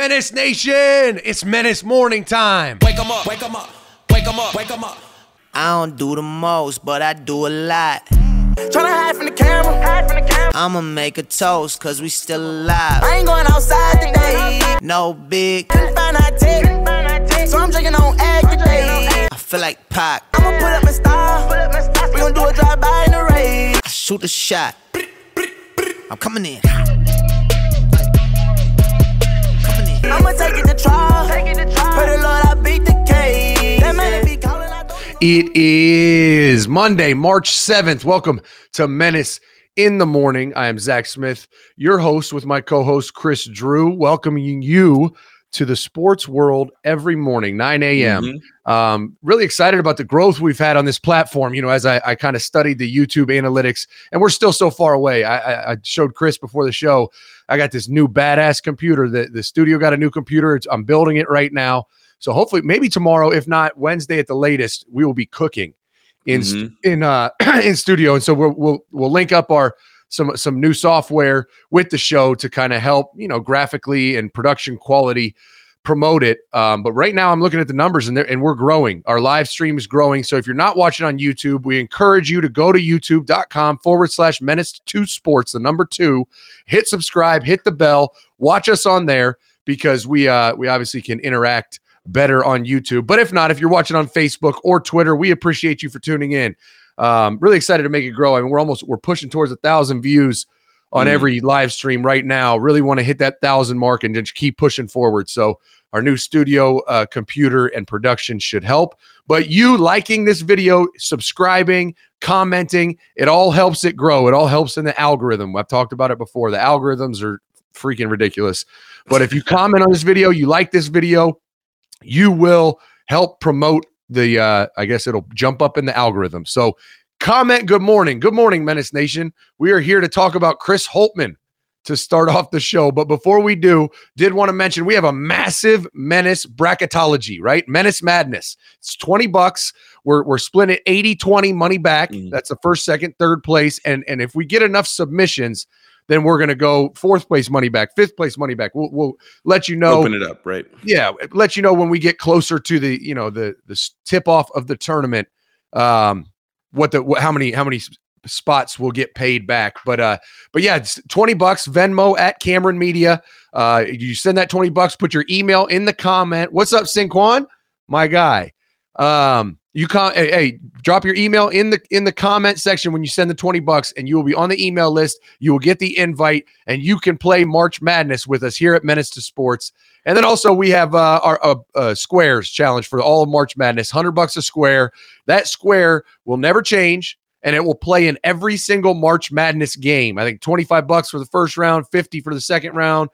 Menace Nation, it's Menace morning time. Wake 'em up, wake 'em up, wake 'em up, wake 'em up. I don't do the most, but I do a lot. Tryna hide from the camera, I'ma make a toast, cause we still alive. I ain't going outside today. No big, Couldn't find our tech, so I'm drinking on egg today. I feel like Pac. I'ma put up my style, we gon' do a drive-by in the rain. I shoot a shot. I'm coming in. I'ma take it to trial, pray the Lord I beat the case. That man be calling out the... It is Monday, March 7th. Welcome to Menace in the Morning. I am Zach Smith, your host with my co-host Chris Drew, welcoming you to the sports world every morning, 9 a.m. Really excited about the growth we've had on this platform. You know, as I kind of studied the YouTube analytics, and we're still so far away. I showed Chris before the show, I got this new badass computer. The studio got a new computer. I'm building it right now. So hopefully, maybe tomorrow, if not Wednesday at the latest, we will be cooking in studio. And so we'll link up our some new software with the show to kind of help, you know, graphically and production quality promote it. But right now I'm looking at the numbers and we're growing. Our live stream is growing. So if you're not watching on YouTube, we encourage you to go to youtube.com/menace2sports, the number 2, hit subscribe, hit the bell, watch us on there because we obviously can interact better on YouTube. But if not, if you're watching on Facebook or Twitter, we appreciate you for tuning in. Really excited to make it grow. I mean, we're pushing towards 1,000 views on every live stream right now. Really want to hit that 1,000 mark and just keep pushing forward. So our new studio, computer, and production should help. But you liking this video, subscribing, commenting, it all helps it grow. It all helps in the algorithm. I've talked about it before. The algorithms are freaking ridiculous. But if you comment on this video, you like this video, you will help promote the I guess it'll jump up in the algorithm. So comment good morning. Good morning, Menace Nation. We are here to talk about Chris Holtmann to start off the show. But before we do, did want to mention we have a massive Menace bracketology, right? Menace Madness. It's $20. We're splitting it 80-20 money back. That's the first, second, third place. And if we get enough submissions, then we're going to go 4th place money back, 5th place money back. We'll let you know. Open it up, right? Yeah, let you know when we get closer to the, you know, the tip off of the tournament. How many spots will get paid back? But yeah, it's $20. Venmo at Cameron Media. You send that $20. Put your email in the comment. What's up, Sinquan? My guy. Hey, drop your email in the comment section when you send the $20, and you will be on the email list. You will get the invite, and you can play March Madness with us here at Menace to Sports. And then also we have our squares challenge for all of March Madness, $100 a square. That square will never change, and it will play in every single March Madness game. I think $25 for the first round, $50 for the second round.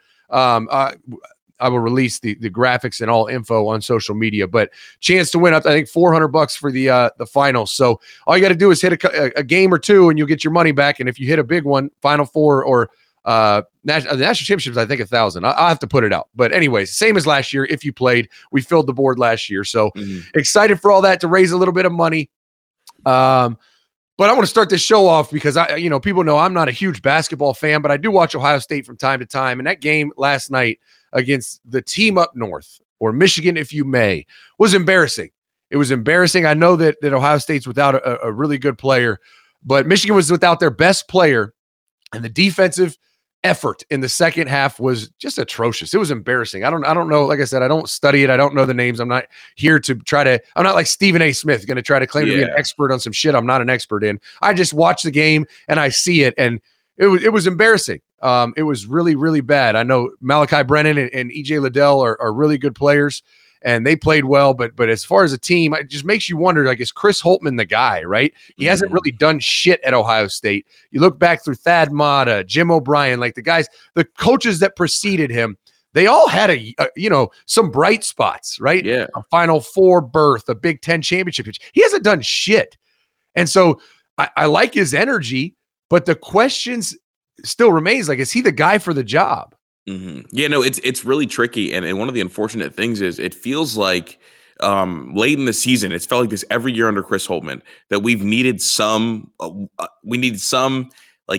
I will release the graphics and all info on social media, but chance to win up, I think $400 for the finals. So all you got to do is hit a game or two and you'll get your money back. And if you hit a big one, Final Four or the national championships, I think 1,000. I'll have to put it out. But anyways, same as last year. If you played, we filled the board last year. So excited for all that to raise a little bit of money. But I want to start this show off because people know I'm not a huge basketball fan, but I do watch Ohio State from time to time. And that game last night against the team up north, or Michigan, if you may, was embarrassing. It was embarrassing. I know that Ohio State's without a really good player, but Michigan was without their best player, and the defensive effort in the second half was just atrocious. It was embarrassing. I don't know. Like I said, I don't study it. I don't know the names. I'm not here to I'm not like Stephen A. Smith going to try to claim to be an expert on some shit I'm not an expert in. I just watch the game and I see it, and it was embarrassing. It was really, really bad. I know Malachi Brennan and EJ Liddell are really good players, and they played well. But as far as a team, it just makes you wonder, like, is Chris Holtmann the guy, right? He hasn't really done shit at Ohio State. You look back through Thad Matta, Jim O'Brien, like the guys, the coaches that preceded him, they all had some bright spots, right? Yeah. A Final Four berth, a Big Ten championship. He hasn't done shit. And so I like his energy, but the questions still remains, like, is he the guy for the job? Yeah, no, it's really tricky. And one of the unfortunate things is it feels like late in the season, it's felt like this every year under Chris Holtmann, that we needed some like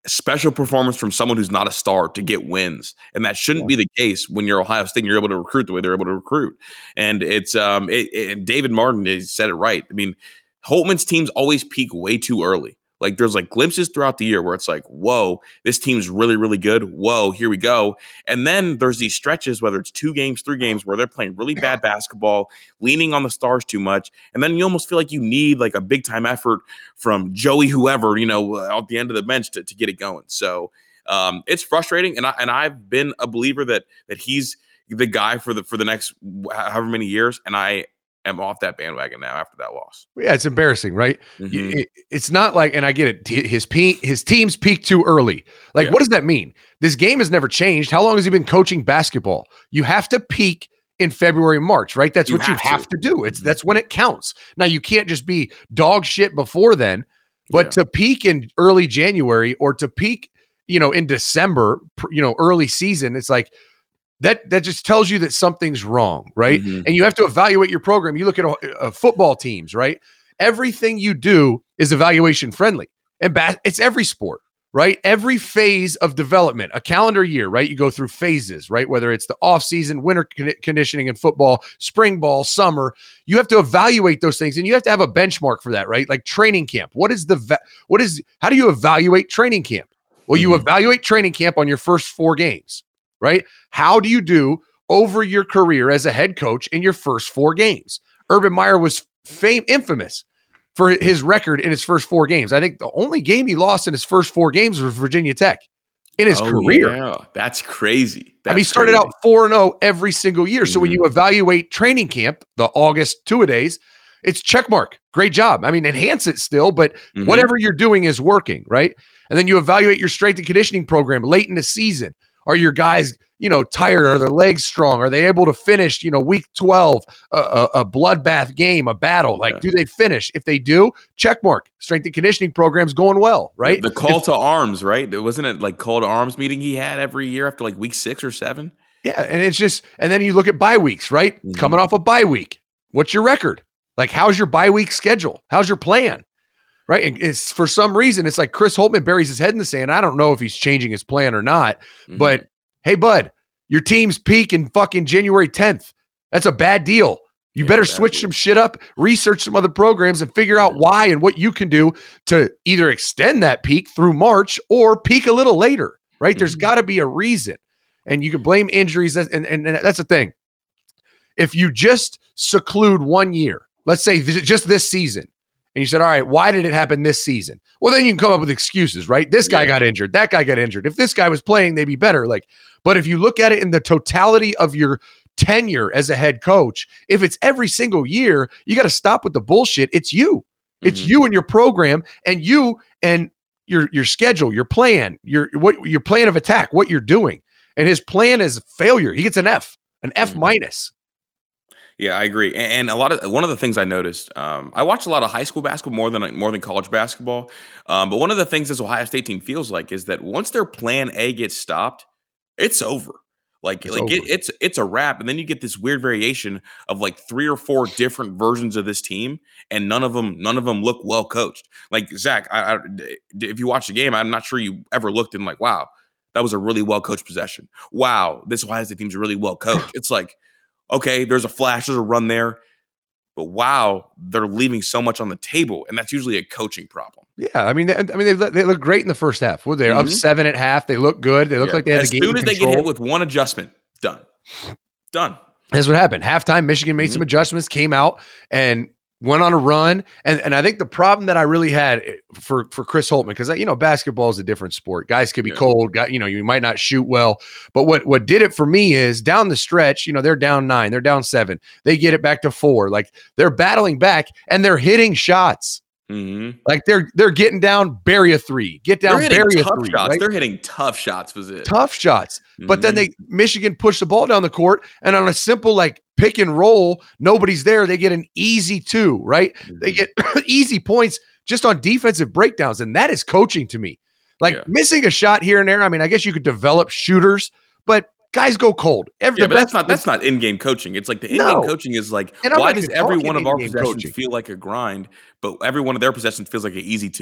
special performance from someone who's not a star to get wins, and that shouldn't be the case when you're Ohio State and you're able to recruit the way they're able to recruit. And it's and David Martin has said it right. I mean, Holtmann's teams always peak way too early. Like there's like glimpses throughout the year where it's like, whoa, this team's really, really good. Whoa, here we go. And then there's these stretches, whether it's 2 games, 3 games, where they're playing really bad basketball, leaning on the stars too much. And then you almost feel like you need like a big time effort from Joey, whoever, at the end of the bench to get it going. So it's frustrating. And I've been a believer that he's the guy for the next however many years. And I am off that bandwagon now after that loss. Yeah, it's embarrassing, right? Mm-hmm. It's not like, and I get it, his teams peak too early. Like, what does that mean? This game has never changed. How long has he been coaching basketball? You have to peak in February, March, right? That's what you have to do. That's when it counts. Now, you can't just be dog shit before then, but to peak in early January or to peak, in December, early season, it's like, that just tells you that something's wrong, right? Mm-hmm. And you have to evaluate your program. You look at football teams, right? Everything you do is evaluation friendly. And it's every sport, right? Every phase of development, a calendar year, right? You go through phases, right? Whether it's the off season, winter conditioning in football, spring ball, summer, you have to evaluate those things and you have to have a benchmark for that, right? Like training camp. How do you evaluate training camp? Well, you evaluate training camp on your first 4 games. Right? How do you do over your career as a head coach in your first 4 games? Urban Meyer was infamous for his record in his first 4 games. I think the only game he lost in his first 4 games was Virginia Tech in his career. Yeah. That's crazy. He started out 4-0 every single year. So when you evaluate training camp, the August 2-a-days, it's check mark. Great job. Enhance it still, but whatever you're doing is working, right? And then you evaluate your strength and conditioning program late in the season. Are your guys, tired? Are their legs strong? Are they able to finish, week 12, a bloodbath game, a battle? Do they finish? If they do, check mark. Strength and conditioning program's going well, right? The call to arms, right? Wasn't it like call to arms meeting he had every year after like week 6 or 7? Yeah, and it's just, and then you look at bye weeks, right? Coming off a bye week. What's your record? Like, how's your bye week schedule? How's your plan? Right. And it's for some reason, it's like Chris Holtmann buries his head in the sand. I don't know if he's changing his plan or not, but hey, bud, your team's peak in fucking January 10th. That's a bad deal. You better switch some shit up, research some other programs and figure out why and what you can do to either extend that peak through March or peak a little later, right? There's got to be a reason. And you can blame injuries. And that's the thing. If you just seclude 1 year, let's say just this season, and you said, all right, why did it happen this season? Well, then you can come up with excuses, right? This guy got injured. That guy got injured. If this guy was playing, they'd be better. But if you look at it in the totality of your tenure as a head coach, if it's every single year, you got to stop with the bullshit. It's you. It's you and your program and you and your schedule, your plan, your plan of attack, what you're doing. And his plan is failure. He gets an F minus. Yeah, I agree. And one of the things I noticed, I watch a lot of high school basketball more than college basketball. But one of the things this Ohio State team feels like is that once their plan A gets stopped, it's over. It's a wrap. And then you get this weird variation of like 3 or 4 different versions of this team, and none of them look well coached. Like Zach, if you watch the game, I'm not sure you ever looked and like, wow, that was a really well coached possession. Wow, this Ohio State team's really well coached. It's like, okay, there's a flash, there's a run there, but wow, they're leaving so much on the table, and that's usually a coaching problem. Yeah, they look great in the first half. Well, they're up 7 at half. They look good. They look like they had the game as soon as they get hit with one adjustment, done. That's what happened. Halftime, Michigan made some adjustments, came out, and went on a run. And I think the problem that I really had for Chris Holtmann, because basketball is a different sport. Guys could be cold. You might not shoot well. But what did it for me is down the stretch, they're down 9, they're down 7. They get it back to 4. Like they're battling back and they're hitting shots. Like they're getting down, bury a 3. Get down, bury a 3. Shots. Right? They're hitting tough shots. Was it tough shots? But then Michigan pushed the ball down the court, and on a simple like pick and roll, nobody's there. They get an easy 2, right? They get easy points just on defensive breakdowns, and that is coaching to me. Missing a shot here and there. I guess you could develop shooters, but guys go cold. But that's not in-game coaching. It's like the in-game coaching is like, why does every one of our possessions feel like a grind, but every one of their possessions feels like an easy 2?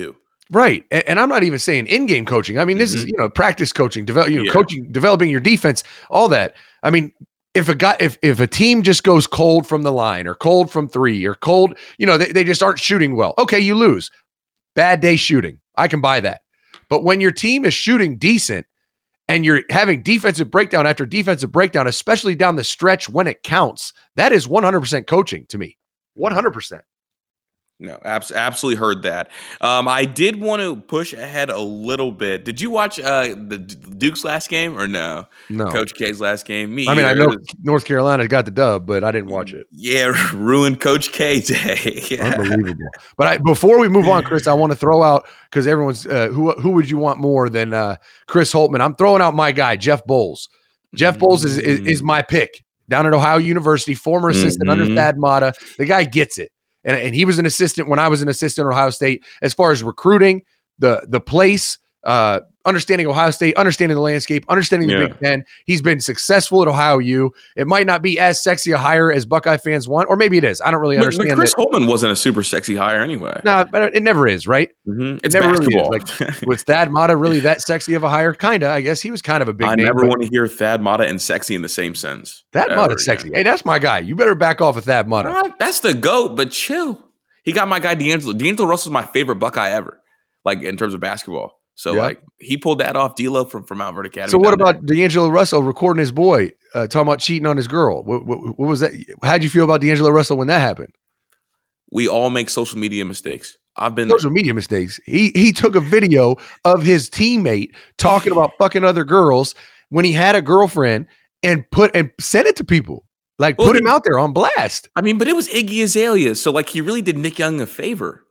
Right. And I'm not even saying in-game coaching. I mean, this is, practice coaching, coaching, developing your defense, all that. I mean, if a team just goes cold from the line or cold from three or cold, they just aren't shooting well. Okay, you lose. Bad day shooting. I can buy that. But when your team is shooting decent and you're having defensive breakdown after defensive breakdown, especially down the stretch when it counts, that is 100% coaching to me. 100%. No, absolutely heard that. I did want to push ahead a little bit. Did you watch the Duke's last game or no? No. Coach K's last game? I know North Carolina got the dub, but I didn't watch it. Yeah, ruined Coach K day. Yeah. Unbelievable. But before we move on, Chris, I want to throw out, because everyone's who would you want more than Chris Holtmann? I'm throwing out my guy, Jeff Bowles. Jeff Bowles is my pick down at Ohio University, former assistant under Thad Matta. The guy gets it. And he was an assistant when I was an assistant at Ohio State. As far as recruiting, the place, understanding Ohio State, understanding the landscape, understanding the Big Ten. He's been successful at Ohio U. It might not be as sexy a hire as Buckeye fans want, or maybe it is. I don't really understand. But Chris Holtmann wasn't a super sexy hire anyway. No, but it never is, right? It's never basketball. Really is. Like, was Thad Matta really that sexy of a hire? Kinda. I guess he was kind of a big name. I never want to hear Thad Matta and sexy in the same sense. Thad Matta's sexy. Hey, that's my guy. You better back off of Thad Matta. That's the GOAT, but chill. He got my guy D'Angelo. D'Angelo Russell's my favorite Buckeye ever, like in terms of basketball. So like he pulled that off, D'Lo from Mount Vernon Academy. So what about D'Angelo Russell recording his boy talking about cheating on his girl? What was that? How'd you feel about D'Angelo Russell when that happened? We all make social media mistakes. I've been social media mistakes. He took a video of his teammate talking about fucking other girls when he had a girlfriend and sent it to people. Like, put him out there on blast. I mean, but it was Iggy Azalea, so like he really did Nick Young a favor.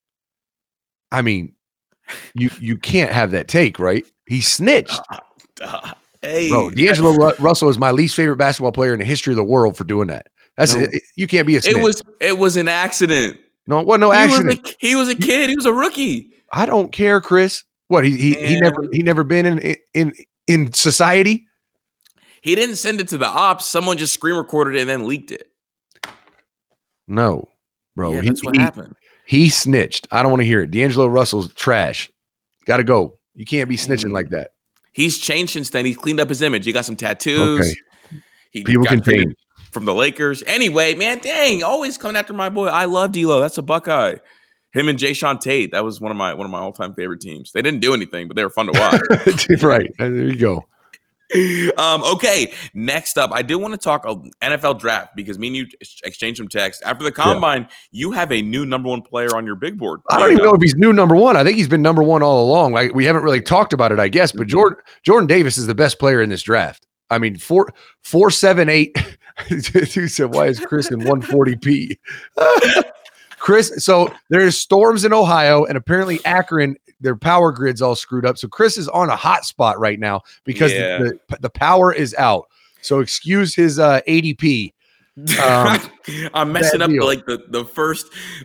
I mean, you can't have that take, right? He snitched. Hey, bro, D'Angelo Russell is my least favorite basketball player in the history of the world for doing that. You can't be a snitch. It was an accident. No, it wasn't no accident. He was a kid. He was a rookie. I don't care, Chris. What he never been in society. He didn't send it to the ops. Someone just screen recorded it and then leaked it. No, bro. Yeah, that's what happened. He snitched. I don't want to hear it. D'Angelo Russell's trash. Got to go. You can't be snitching like that. He's changed since then. He's cleaned up his image. He got some tattoos. Okay. People can change. From the Lakers. Anyway, man, dang, always coming after my boy. I love D'Lo. That's a Buckeye. Him and Jayshawn Tate. That was one of my all-time favorite teams. They didn't do anything, but they were fun to watch. Right. There you go. Okay, next up, I did want to talk NFL draft because me and you exchanged some texts. After the combine, you have a new number one player on your big board. I don't even know if he's new number one. I think he's been number one all along. Like, we haven't really talked about it, I guess, but Jordan Davis is the best player in this draft. I mean, 4.78. Dude said, why is Chris in 140p? Chris, so there's storms in Ohio, and apparently Akron, their power grid's all screwed up. So Chris is on a hot spot right now because the power is out. So excuse his ADP. I'm messing up like the first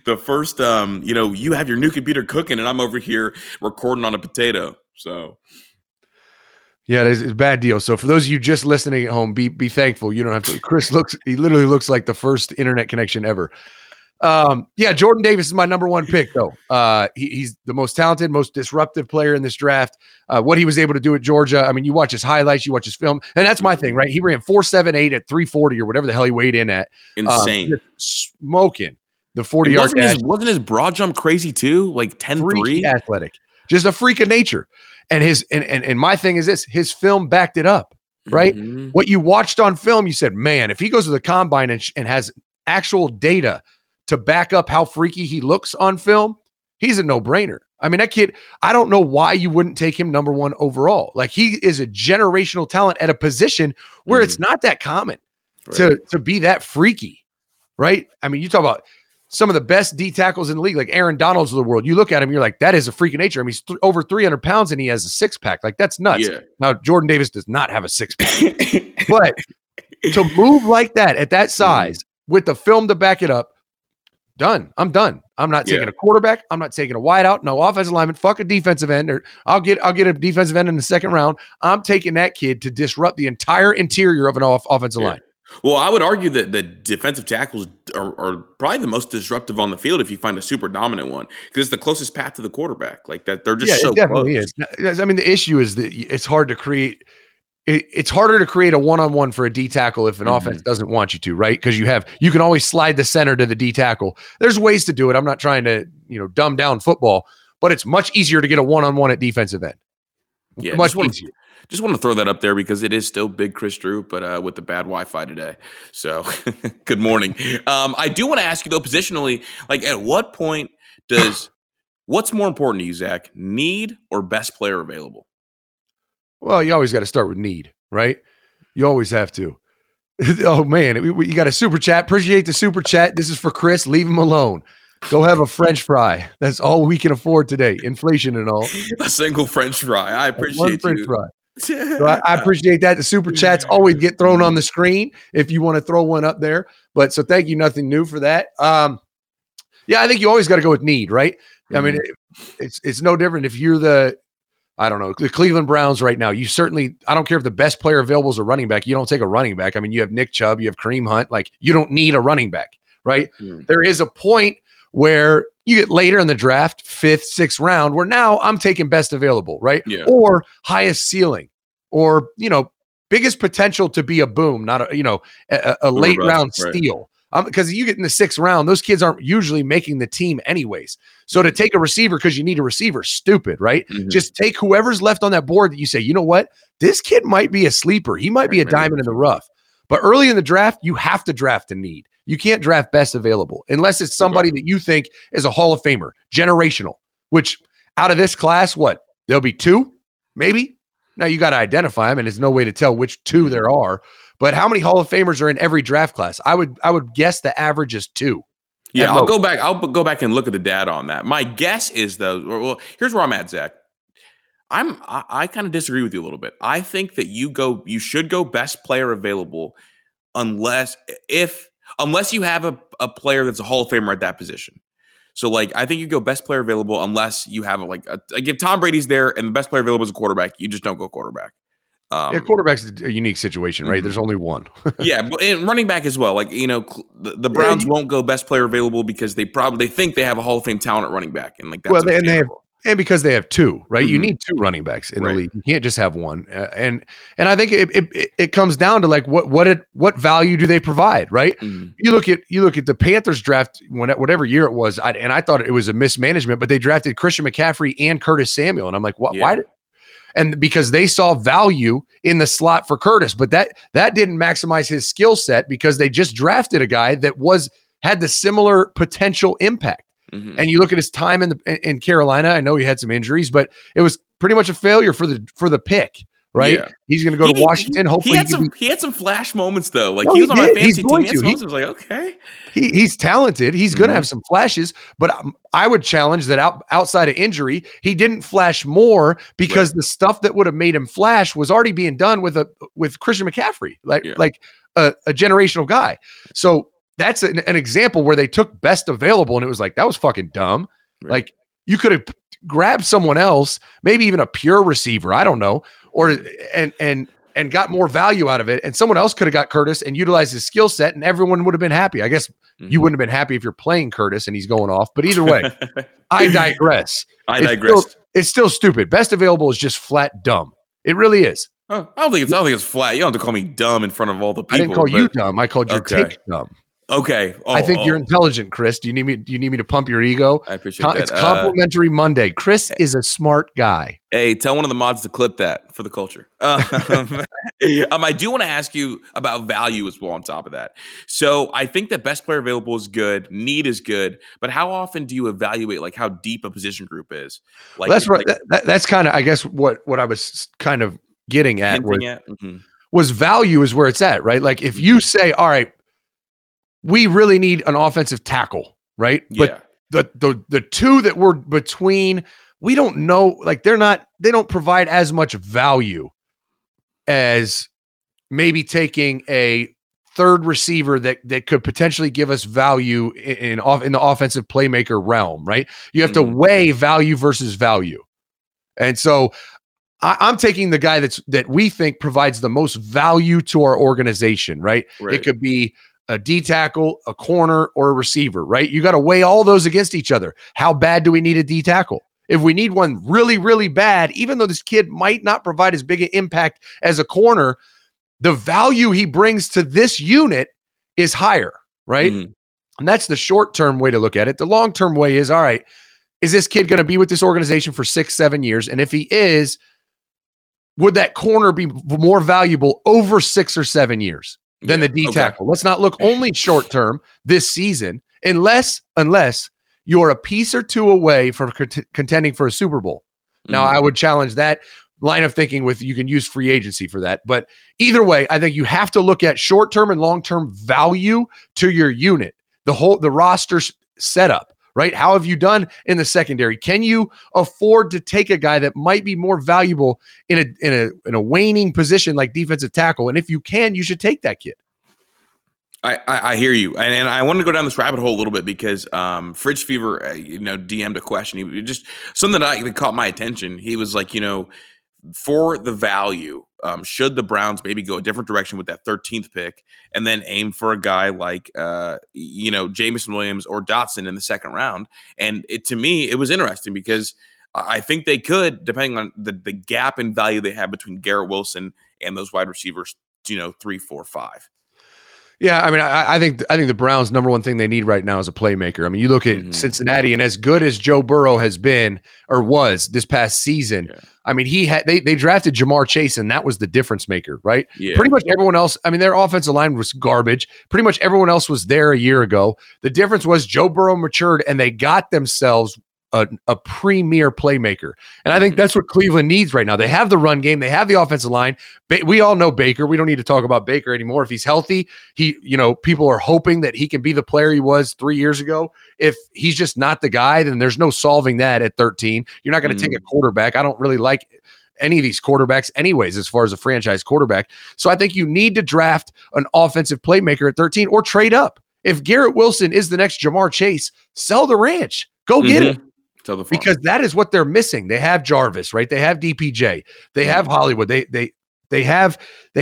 you have your new computer cooking and I'm over here recording on a potato. So yeah, it's a bad deal. So for those of you just listening at home, be thankful. You don't have to. Chris literally looks like the first internet connection ever. Jordan Davis is my number one pick, though. He's the most talented, most disruptive player in this draft. What he was able to do at Georgia. I mean, you watch his highlights, you watch his film, and that's my thing, right? He ran 4.78 at 340 or whatever the hell he weighed in at. Insane. Smoking the 40-yard dash. Wasn't his broad jump crazy too? Like 10-3? Athletic. Just a freak of nature. And and my thing is this, his film backed it up, right? Mm-hmm. What you watched on film, you said, man, if he goes to the combine and has actual data to back up how freaky he looks on film, he's a no-brainer. I mean, that kid, I don't know why you wouldn't take him number one overall. Like, he is a generational talent at a position where it's not that common to be that freaky, right? I mean, you talk about some of the best D tackles in the league, like Aaron Donald's of the world. You look at him, you're like, that is a freak of nature. I mean, he's over 300 pounds and he has a six-pack. Like, that's nuts. Yeah. Now, Jordan Davis does not have a six-pack. But to move like that at that size with the film to back it up, done. I'm done. I'm not taking a quarterback. I'm not taking a wideout. No offensive lineman. Fuck a defensive end. Or I'll get a defensive end in the second round. I'm taking that kid to disrupt the entire interior of an offensive line. Well, I would argue that the defensive tackles are probably the most disruptive on the field if you find a super dominant one, because it's the closest path to the quarterback. Like that, they're just so it definitely is. I mean, the issue is that it's hard to create. It's harder to create a one-on-one for a D tackle if an offense doesn't want you to, right? Because you can always slide the center to the D tackle. There's ways to do it. I'm not trying to dumb down football, but it's much easier to get a one-on-one at defensive end. Yeah, much easier. Just want to throw that up there because it is still Big Chris Drew, but with the bad Wi-Fi today. So good morning. I do want to ask you though, positionally, like at what point what's more important to you, Zach? Need or best player available? Well, you always got to start with need, right? You always have to. Oh, man. You got a super chat. Appreciate the super chat. This is for Chris. Leave him alone. Go have a French fry. That's all we can afford today. Inflation and all. A single French fry. I appreciate one French fry. So I appreciate that. The super chats always get thrown on the screen if you want to throw one up there. But so thank you. Nothing new for that. Yeah, I think you always got to go with need, right? I mean, it's no different if you're the Cleveland Browns right now. You certainly, I don't care if the best player available is a running back. You don't take a running back. I mean, you have Nick Chubb, you have Kareem Hunt. Like, you don't need a running back, right? There is a point where you get later in the draft, 5th, 6th round, where now I'm taking best available, right? Yeah. Or highest ceiling, or, biggest potential to be a boom, not a late round steal. Because you get in the 6th round, those kids aren't usually making the team anyways. So to take a receiver because you need a receiver, stupid, right? Just take whoever's left on that board that you say, you know what? This kid might be a sleeper. He might be a diamond in the rough. But early in the draft, you have to draft a need. You can't draft best available unless it's somebody that you think is a Hall of Famer, generational, which out of this class, there'll be 2, maybe. Now you got to identify them, and there's no way to tell which 2 there are. But how many Hall of Famers are in every draft class? I would guess the average is 2. Yeah, I'll go back and look at the data on that. My guess is though, well, here's where I'm at, Zach. I kind of disagree with you a little bit. I think that you should go best player available unless you have a player that's a Hall of Famer at that position. So I think you go best player available unless you have if Tom Brady's there and the best player available is a quarterback, you just don't go quarterback. Quarterback's a unique situation, right? There's only one. Yeah, but and running back as well. The Browns won't go best player available because they think they have a Hall of Fame talent at running back, and that's because they have 2, right? You need 2 running backs in the league. You can't just have one. And I think it comes down to what value do they provide, right? You look at the Panthers draft whatever year it was, and I thought it was a mismanagement, but they drafted Christian McCaffrey and Curtis Samuel, and I'm like, why? And because they saw value in the slot for Curtis, but that didn't maximize his skill set because they just drafted a guy that had the similar potential impact. And you look at his time in Carolina. I know he had some injuries, but it was pretty much a failure for the pick. Right? Yeah. He's going to go to Washington. Hopefully, he had some flash moments though. He was on my fantasy team. I was like, okay, he's talented. He's going to have some flashes, but I would challenge that outside of injury, he didn't flash more because the stuff that would have made him flash was already being done with Christian McCaffrey, like a generational guy. So that's an example where they took best available, and it was like that was fucking dumb. Right. Like you could have grabbed someone else, maybe even a pure receiver. I don't know. Or and got more value out of it, and someone else could have got Curtis and utilized his skill set, and everyone would have been happy. I guess you wouldn't have been happy if you're playing Curtis and he's going off. But either way, I digress. It's still stupid. Best available is just flat dumb. It really is. Oh, I don't think it's flat. You don't have to call me dumb in front of all the people. I didn't call you dumb. I called your take dumb. Okay. I think you're intelligent, Chris. Do you need me to pump your ego? I appreciate that. It's complimentary Monday. Chris is a smart guy. Hey, tell one of the mods to clip that for the culture. I do want to ask you about value as well on top of that. So I think that best player available is good. Need is good. But how often do you evaluate how deep a position group is? That's right. That's kind of, I guess, what I was kind of getting at. Was value is where it's at, right? Like if you say, all right, we really need an offensive tackle, right? Yeah. But the 2 that were between, we don't know, they don't provide as much value as maybe taking a third receiver that could potentially give us value in the offensive playmaker realm, right? You have to weigh value versus value. And so I'm taking the guy that we think provides the most value to our organization, right? It could be a D tackle, a corner, or a receiver, right? You got to weigh all those against each other. How bad do we need a D tackle? If we need one really, really bad, even though this kid might not provide as big an impact as a corner, the value he brings to this unit is higher, right? Mm-hmm. And that's the short-term way to look at it. The long-term way is, all right, is this kid going to be with this organization for 6-7 years? And if he is, would that corner be more valuable over 6 or 7 years than the D tackle? Let's not look only short term this season, unless you're a piece or two away from contending for a Super Bowl. Now, I would challenge that line of thinking with you can use free agency for that. But either way, I think you have to look at short term and long term value to your unit, the roster setup. Right? How have you done in the secondary? Can you afford to take a guy that might be more valuable in a waning position like defensive tackle? And if you can, you should take that kid. I hear you, and I want to go down this rabbit hole a little bit because Fridge Fever, DM'd a question. He just something that caught my attention. He was like, for the value, should the Browns maybe go a different direction with that 13th pick and then aim for a guy like, Jameson Williams or Dotson in the second round? And to me, it was interesting because I think they could, depending on the gap in value they have between Garrett Wilson and those wide receivers, 3, 4, 5. Yeah, I mean, I think the Browns' number one thing they need right now is a playmaker. I mean, you look at Cincinnati, and as good as Joe Burrow has been or was this past season, I mean, they drafted Jamar Chase, and that was the difference maker, right? Yeah. Pretty much everyone else, I mean, their offensive line was garbage. Pretty much everyone else was there a year ago. The difference was Joe Burrow matured, and they got themselves a premier playmaker. And I think that's what Cleveland needs right now. They have the run game. They have the offensive line. We all know Baker. We don't need to talk about Baker anymore. If he's healthy, people are hoping that he can be the player he was 3 years ago. If he's just not the guy, then there's no solving that at 13. You're not going to take a quarterback. I don't really like any of these quarterbacks anyways, as far as a franchise quarterback. So I think you need to draft an offensive playmaker at 13 or trade up. If Garrett Wilson is the next Jamar Chase, sell the ranch. Go get it. Because that is what they're missing. They have Jarvis, right? They have DPJ. They have Hollywood. They have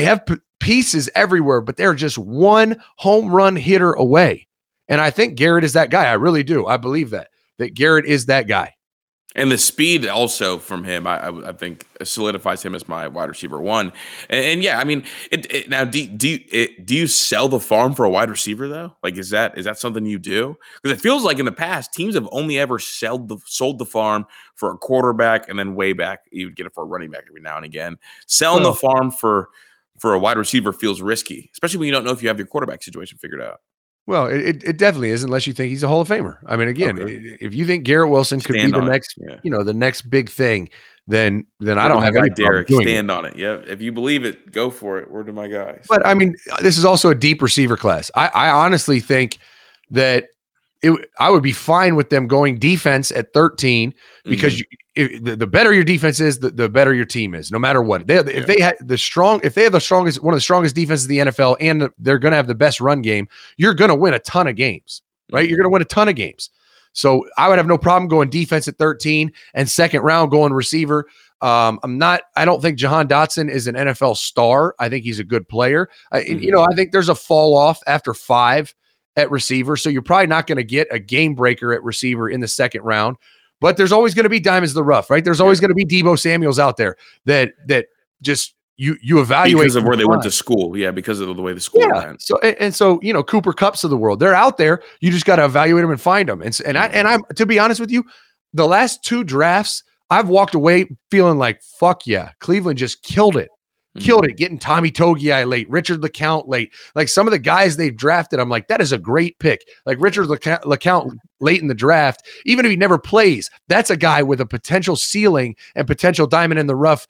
pieces everywhere, but they're just one home run hitter away. And I think Garrett is that guy. I really do. I believe that Garrett is that guy. And the speed also from him, I think, solidifies him as my wide receiver one. And yeah, I mean, now do you sell the farm for a wide receiver though? Like, is that something you do? Because it feels like in the past, teams have only ever sold the farm for a quarterback, and then way back you would get it for a running back every now and again. Selling the farm for a wide receiver feels risky, especially when you don't know if you have your quarterback situation figured out. Well, it definitely is, unless you think he's a Hall of Famer. I mean, again, if you think Garrett Wilson could be the next, the next big thing, then I don't have any Derek stand on it. Yeah, if you believe it, go for it. Word to my guys. But I mean, this is also a deep receiver class. I honestly think that I would be fine with them going defense at 13 because the better your defense is, the better your team is, no matter what. If they have the strongest, one of the strongest defenses in the NFL, and they're going to have the best run game, you're going to win a ton of games, right? You're going to win a ton of games. So I would have no problem going defense at 13 and second round going receiver. I don't think Jahan Dotson is an NFL star. I think he's a good player. I think there's a fall off after 5 at receiver. So you're probably not going to get a game breaker at receiver in the second round, but there's always going to be diamonds in the rough, right? There's always going to be Deebo Samuels out there that just you evaluate because of where they went to school. Yeah. Because of the way the school went. So Cooper Kupps of the world, they're out there. You just got to evaluate them and find them. And I'm to be honest with you, the last 2 drafts, I've walked away feeling like, fuck yeah, Cleveland just killed it. Killed it, getting Tommy Togiai late, Richard LeCount late. Like some of the guys they've drafted, I'm like, that is a great pick. Like Richard LeCount late in the draft, even if he never plays, that's a guy with a potential ceiling and potential diamond in the rough,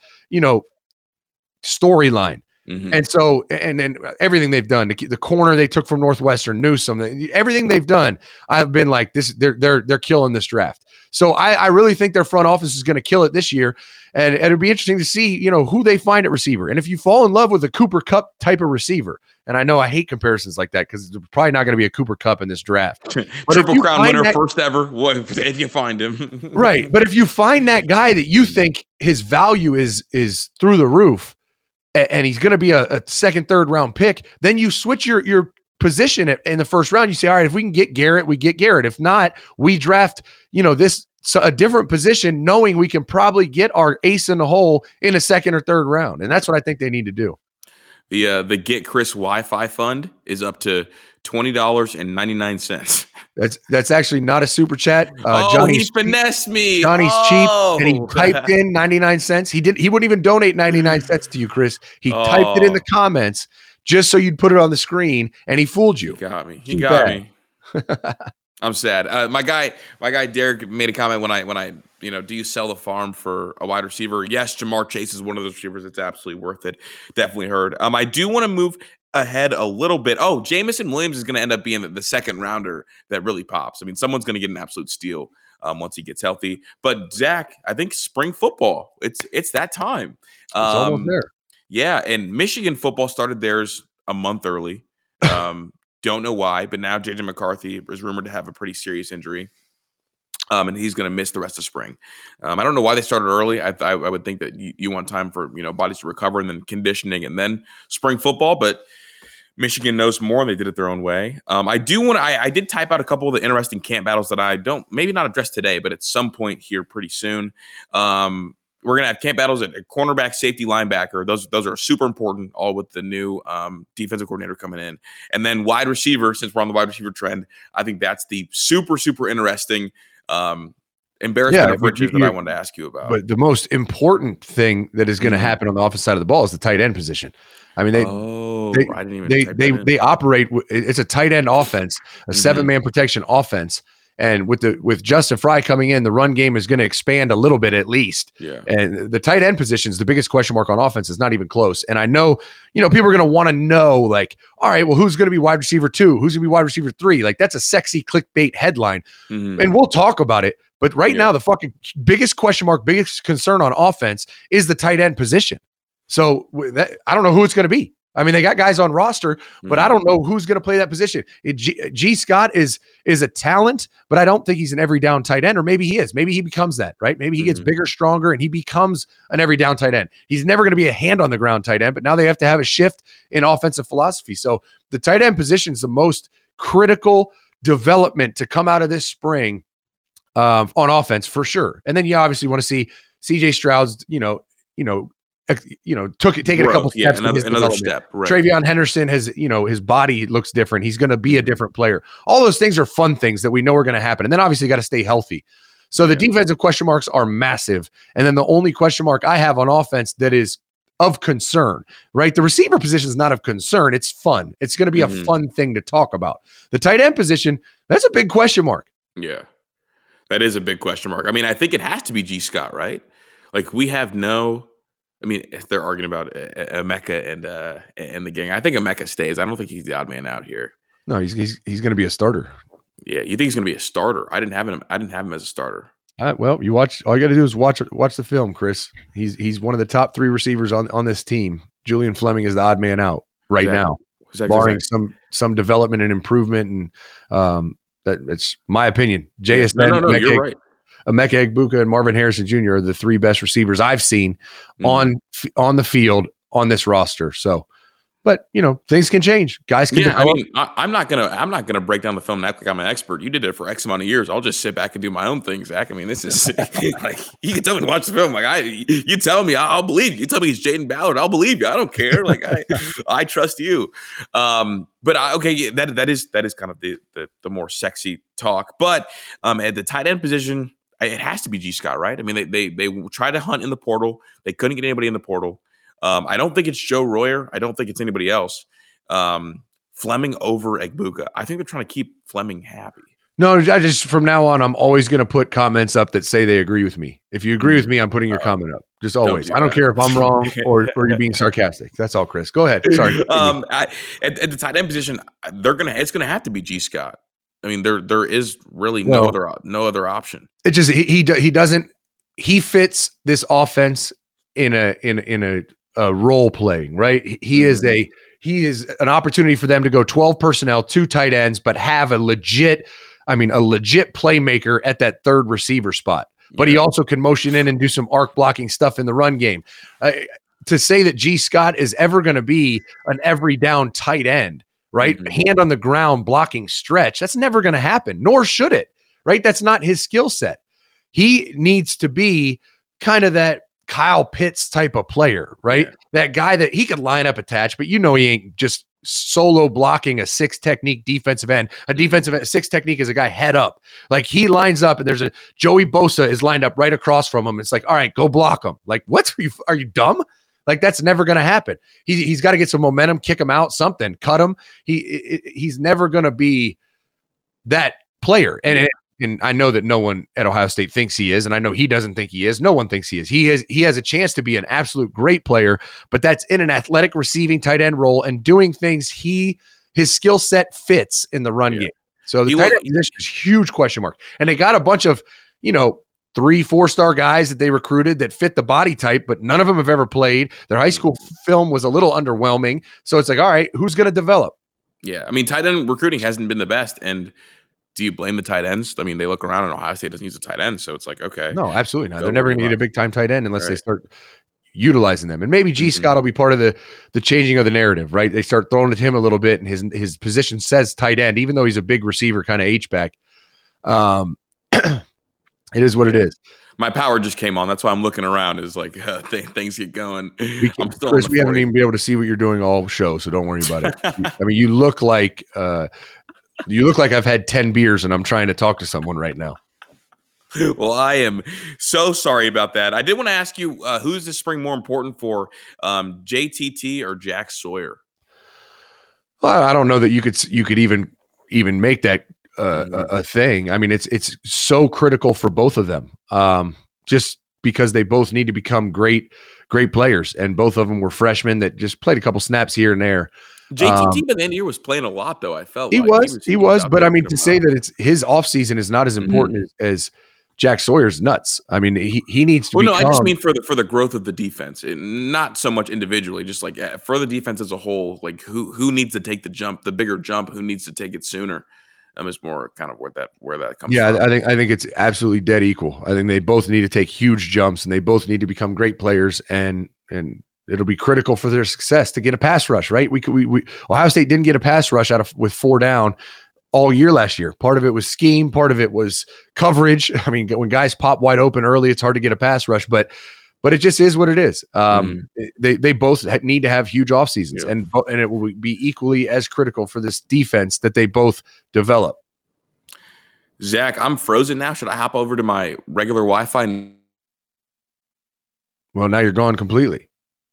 storyline. And so, and then everything they've done, the corner they took from Northwestern, Newsome, everything they've done, I've been like, they're killing this draft. So I really think their front office is going to kill it this year. And it'll be interesting to see, who they find at receiver. And if you fall in love with a Cooper Kupp type of receiver, and I know I hate comparisons like that because there's probably not going to be a Cooper Kupp in this draft. But Triple Crown winner, first ever. What if you find him? Right. But if you find that guy that you think his value is through the roof, and he's going to be a second, third round pick, then you switch your position in the first round, you say, all right, if we can get Garrett, we get Garrett. If not, we draft, a different position, knowing we can probably get our ace in the hole in a second or third round. And that's what I think they need to do. The Get Chris Wi-Fi fund is up to $20.99. That's actually not a super chat. He finessed me. Johnny's cheap, and he typed in 99 cents. He wouldn't even donate 99 cents to you, Chris. He typed it in the comments just so you'd put it on the screen, and he fooled you. He got me. I'm sad. My guy Derek made a comment when I do you sell the farm for a wide receiver? Yes, Jamar Chase is one of those receivers that's absolutely worth it. Definitely heard. I do want to move ahead a little bit. Jamison Williams is going to end up being the second rounder that really pops. I mean, someone's going to get an absolute steal once he gets healthy. But Zach, I think spring football, it's that time. It's almost there. Yeah, and Michigan football started theirs a month early. Don't know why, but now JJ McCarthy is rumored to have a pretty serious injury. And he's going to miss the rest of spring. I don't know why they started early. I would think that you want time for bodies to recover and then conditioning and then spring football. But Michigan knows more, and they did it their own way. I did type out a couple of the interesting camp battles that I don't maybe not address today, but at some point here pretty soon. We're going to have camp battles at cornerback, safety, linebacker. Those are super important, all with the new defensive coordinator coming in. And then wide receiver, since we're on the wide receiver trend, I think that's the super, super interesting embarrassment of riches that I wanted to ask you about. But the most important thing that is going to happen on the offensive side of the ball is the tight end position. I mean, they operate. It's a tight end offense, a 7-man protection offense. And with Justin Fry coming in, the run game is going to expand a little bit at least. Yeah. And the tight end position is the biggest question mark on offense. Is not even close. And I know, people are going to want to know, like, all right, well, who's going to be wide receiver 2? Who's going to be wide receiver 3? Like, that's a sexy clickbait headline. And we'll talk about it. But right now, the fucking biggest question mark, biggest concern on offense is the tight end position. So I don't know who it's going to be. I mean, they got guys on roster, but I don't know who's going to play that position. G. Scott is a talent, but I don't think he's an every down tight end, or maybe he is. Maybe he becomes that, right? Maybe he gets bigger, stronger, and he becomes an every down tight end. He's never going to be a hand on the ground tight end, but now they have to have a shift in offensive philosophy. So the tight end position is the most critical development to come out of this spring on offense for sure. And then you obviously want to see CJ Stroud's, taking a couple steps. Another step. Right. Travion Henderson has, his body looks different. He's going to be a different player. All those things are fun things that we know are going to happen. And then obviously got to stay healthy. So the defensive question marks are massive. And then the only question mark I have on offense that is of concern, right? The receiver position is not of concern. It's fun. It's going to be a fun thing to talk about. The tight end position, that's a big question mark. Yeah, that is a big question mark. I mean, I think it has to be G. Scott, right? Like, we have if they're arguing about Emeka and the gang, I think Emeka stays. I don't think he's the odd man out here. No, he's going to be a starter. Yeah, you think he's going to be a starter? I didn't have him as a starter. Well, you watch. All you got to do is watch the film, Chris. He's one of the top 3 receivers on this team. Julian Fleming is the odd man out now, barring some development and improvement. And that's my opinion. JSN. No, you're right. Emeka Egbuka and Marvin Harrison Jr. are the 3 best receivers I've seen on the field on this roster. So, but things can change. Guys can. Yeah, I mean, I'm not gonna break down the film and act like I'm an expert. You did it for X amount of years. I'll just sit back and do my own thing, Zach. I mean, this is like, you can tell me to watch the film. Like, you tell me, I'll believe you. You tell me he's Jaden Ballard, I'll believe you. I don't care. Like, I trust you. But that is kind of the more sexy talk. But at the tight end position, it has to be G. Scott, right? I mean, they tried to hunt in the portal. They couldn't get anybody in the portal. I don't think it's Joe Royer. I don't think it's anybody else. Fleming over Egbuka. I think they're trying to keep Fleming happy. No, I just from now on, I'm always going to put comments up that say they agree with me. If you agree with me, I'm putting your comment up. Just always. I don't care if I'm wrong or you're being sarcastic. That's all, Chris. Go ahead. Sorry. At the tight end position, it's gonna have to be G. Scott. I mean, there is really no other option. It just he fits this offense in a role playing, right? He is an opportunity for them to go 12 personnel, 2 tight ends, but have a legit playmaker at that third receiver spot. But he also can motion in and do some arc blocking stuff in the run game. To say that G. Scott is ever going to be an every down tight end, right? Hand on the ground, blocking stretch. That's never going to happen, nor should it, right? That's not his skill set. He needs to be kind of that Kyle Pitts type of player, right? Yeah. That guy that he could line up attached, but he ain't just solo blocking a 6 technique defensive end. A defensive end, 6 technique is a guy head up. Like he lines up and there's a Joey Bosa is lined up right across from him. It's like, all right, go block him. Like, are you dumb? Like that's never going to happen. He's got to get some momentum, kick him out, something, cut him. He's never going to be that player. And I know that no one at Ohio State thinks he is, and I know he doesn't think he is. No one thinks he is. He has a chance to be an absolute great player, but that's in an athletic receiving tight end role and doing things his skill set fits in the run game. So the tight end position is huge question mark. And they got a bunch of, 3-4-star guys that they recruited that fit the body type, but none of them have ever played. Their high school film was a little underwhelming. So it's like, all right, who's going to develop? Yeah. I mean, tight end recruiting hasn't been the best. And do you blame the tight ends? I mean, they look around and Ohio State doesn't use a tight end. So it's like, okay. No, absolutely not. They're never going to get a big time tight end unless they start utilizing them. And maybe G Scott will be part of the changing of the narrative, right? They start throwing at him a little bit and his position says tight end, even though he's a big receiver, kind of H-back. It is what it is. My power just came on. That's why I'm looking around. Is like things get going. Chris, we haven't even been able to see what you're doing all show, so don't worry about it. I mean, you look like I've had 10 beers and I'm trying to talk to someone right now. Well, I am so sorry about that. I did want to ask you, who's this spring more important for, JTT or Jack Sawyer? Well, I don't know that you could even make that a thing. I mean, it's so critical for both of them, just because they both need to become great players, and both of them were freshmen that just played a couple snaps here and there. JTT by the end of the year was playing a lot, though. I felt he was, but I mean, to say that his offseason is not as important as Jack Sawyer's nuts. I mean, he needs to. Well, no, I just mean for the growth of the defense, not so much individually, just like for the defense as a whole. Like who needs to take the jump, the bigger jump? Who needs to take it sooner? It's more kind of where that comes. Yeah, from. I think it's absolutely dead equal. I think they both need to take huge jumps, and they both need to become great players, and it'll be critical for their success to get a pass rush. Right? We Ohio State didn't get a pass rush with 4 down all year last year. Part of it was scheme, part of it was coverage. I mean, when guys pop wide open early, it's hard to get a pass rush, but it just is what it is. They both need to have huge off seasons, and it will be equally as critical for this defense that they both develop. Zach, I'm frozen now. Should I hop over to my regular Wi-Fi? Well, now you're gone completely.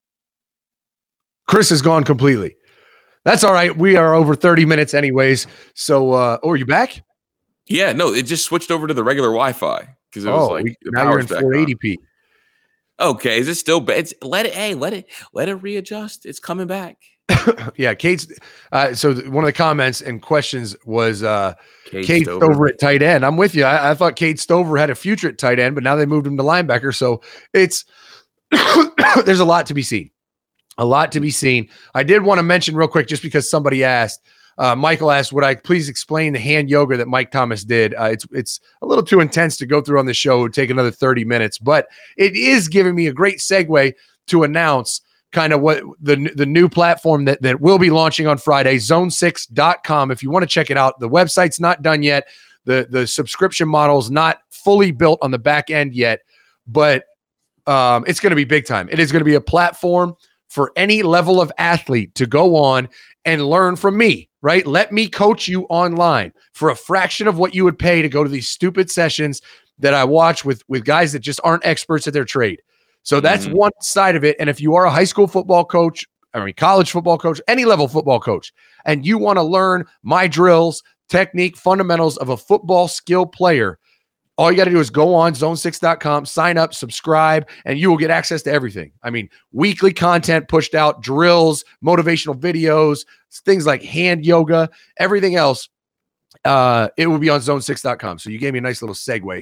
Chris is gone completely. That's all right. We are over 30 minutes anyways. So, are you back? Yeah, no, it just switched over to the regular Wi-Fi because it was now you're in 480p. Okay, is it still bad? Let it readjust. It's coming back. Yeah, Kate's. So one of the comments and questions was Kate Stover at tight end. I'm with you. I thought Kate Stover had a future at tight end, but now they moved him to linebacker. So it's there's a lot to be seen. A lot to be seen. I did want to mention real quick, just because somebody asked. Michael asked, would I please explain the hand yoga that Mike Thomas did? It's a little too intense to go through on the show. It would take another 30 minutes, but it is giving me a great segue to announce kind of what the new platform that will be launching on Friday, zone6.com. If you want to check it out, the website's not done yet. The subscription model is not fully built on the back end yet, but it's going to be big time. It is going to be a platform for any level of athlete to go on and learn from me. Right? Let me coach you online for a fraction of what you would pay to go to these stupid sessions that I watch with guys that just aren't experts at their trade. So that's one side of it. And if you are a high school football coach, college football coach, any level football coach, and you want to learn my drills, technique, fundamentals of a football skill player, all you got to do is go on zone6.com, sign up, subscribe, and you will get access to everything. I mean, weekly content pushed out, drills, motivational videos, things like hand yoga, everything else. It will be on zone6.com. So you gave me a nice little segue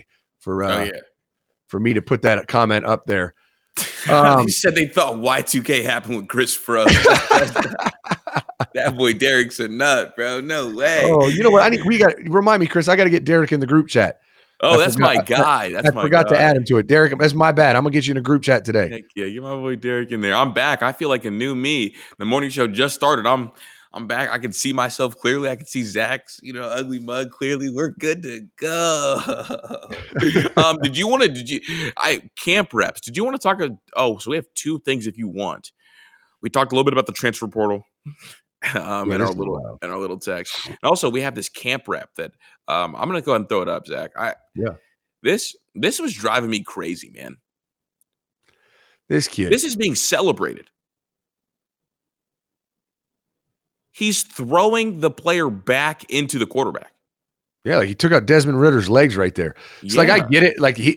for me to put that comment up there. He said they thought Y2K happened with Chris Frost. That boy Derek's a nut, bro. No way. Oh, you know what? Remind me, Chris. I got to get Derek in the group chat. Oh, that's my guy. I forgot to add him to it. Derek, that's my bad. I'm going to get you in a group chat today. Heck yeah, get my boy Derek in there. I'm back. I feel like a new me. The morning show just started. I'm I'm back. I can see myself clearly. I can see Zach's, ugly mug clearly. We're good to go. Camp reps. Did you want to talk? So we have two things if you want. We talked a little bit about the transfer portal in our little text. And also we have this camp rep that I'm going to go ahead and throw it up, Zach. This was driving me crazy, man. This kid. This is being celebrated. He's throwing the player back into the quarterback. Yeah, like he took out Desmond Ritter's legs right there. It's like, I get it. Like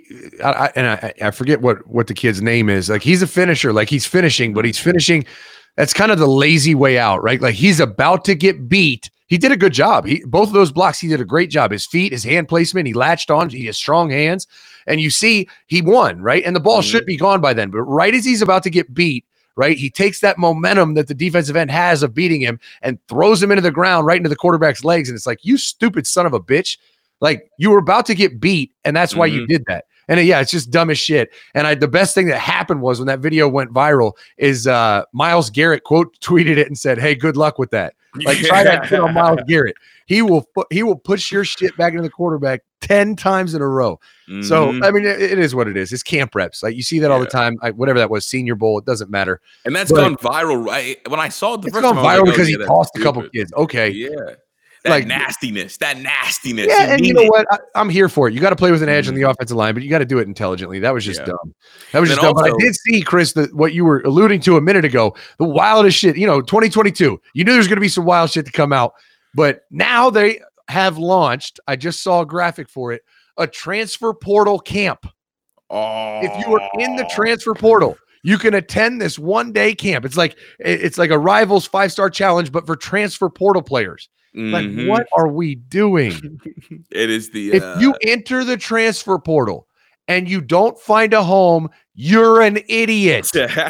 I forget what the kid's name is. Like he's a finisher. Like he's finishing, but he's finishing. That's kind of the lazy way out, right? Like he's about to get beat. He did a good job. Both of those blocks, he did a great job. His feet, his hand placement, he latched on. He has strong hands. And you see, he won, right? And the ball should be gone by then. But right as he's about to get beat, right, he takes that momentum that the defensive end has of beating him and throws him into the ground right into the quarterback's legs. And it's like, you stupid son of a bitch. Like you were about to get beat, and that's why you did that. And it's just dumb as shit. And the best thing that happened was when that video went viral is Myles Garrett quote tweeted it and said, "Hey, good luck with that." Like try that shit on Myles Garrett. He will push your shit back into the quarterback 10 times in a row. So I mean, it is what it is. It's camp reps. Like you see that all the time. Whatever that was, Senior Bowl. It doesn't matter. And that's gone viral. Right when I saw it, it's gone viral because he tossed a couple kids. Okay, yeah. That nastiness. Yeah, and you know what? I'm here for it. You got to play with an edge on the offensive line, but you got to do it intelligently. That was just dumb. That was just dumb. But I did see, Chris, what you were alluding to a minute ago, the wildest shit. 2022. You knew there's going to be some wild shit to come out. But now they have launched, I just saw a graphic for it, a transfer portal camp. Oh. If you are in the transfer portal, you can attend this one-day camp. It's like a Rivals 5-star challenge, but for transfer portal players. Like, what are we doing? It is if you enter the transfer portal and you don't find a home, you're an idiot.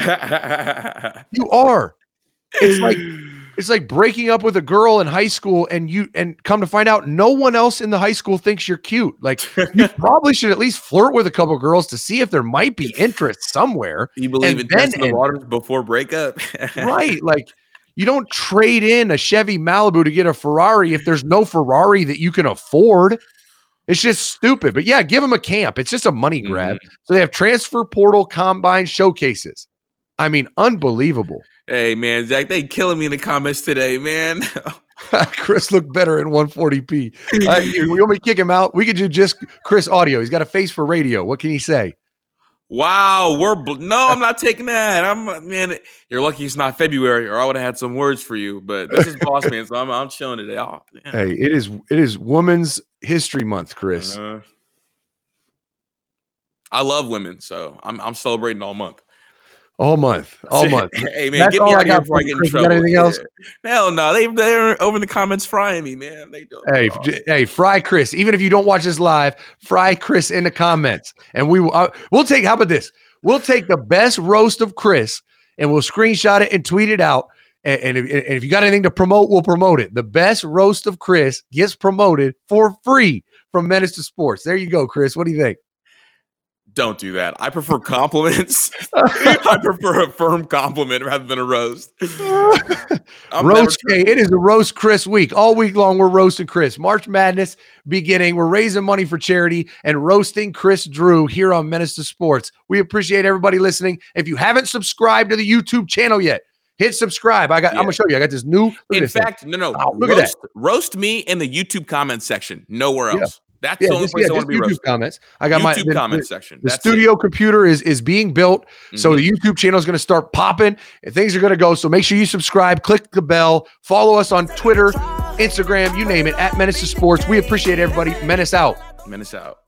You are. It's like breaking up with a girl in high school and come to find out no one else in the high school thinks you're cute. Like you probably should at least flirt with a couple of girls to see if there might be interest somewhere. You believe in testing the waters before breakup? Right. Like you don't trade in a Chevy Malibu to get a Ferrari if there's no Ferrari that you can afford. It's just stupid. But yeah, give them a camp. It's just a money grab. So they have transfer portal combine showcases. I mean, unbelievable. Hey, man, Zach, they killing me in the comments today, man. Chris looked better in 140p. You want me to kick him out? We could do just Chris audio. He's got a face for radio. What can he say? Wow, no, I'm not taking that. Man, you're lucky it's not February, or I would have had some words for you. But this is Boss Man, so I'm chilling today. Oh, hey, it is Women's History Month, Chris. I love women, so I'm celebrating all month. All month. Hey, man, get me out of here before I get in trouble. Got anything else? Hell no. They're over in the comments frying me, man. They don't. Hey, fry Chris. Even if you don't watch this live, fry Chris in the comments. And we'll take, how about this? We'll take the best roast of Chris and we'll screenshot it and tweet it out. And if you got anything to promote, we'll promote it. The best roast of Chris gets promoted for free from Menace to Sports. There you go, Chris. What do you think? Don't do that. I prefer compliments. I prefer a firm compliment rather than a roast. Roast. Hey, it is a roast Chris week. All week long, we're roasting Chris. March Madness beginning. We're raising money for charity and roasting Chris Drew here on Menace to Sports. We appreciate everybody listening. If you haven't subscribed to the YouTube channel yet, hit subscribe. I'm going to show you. I got this new. In fact, no. Oh, look at that. Roast me in the YouTube comment section. Nowhere else. Yeah. That's the only place I want to be roasted. Comments. I got YouTube comment section. The studio computer is being built, so the YouTube channel is going to start popping, and things are going to go. So make sure you subscribe, click the bell, follow us on Twitter, Instagram, you name it, at Menace to Sports. We appreciate everybody. Menace out. Menace out.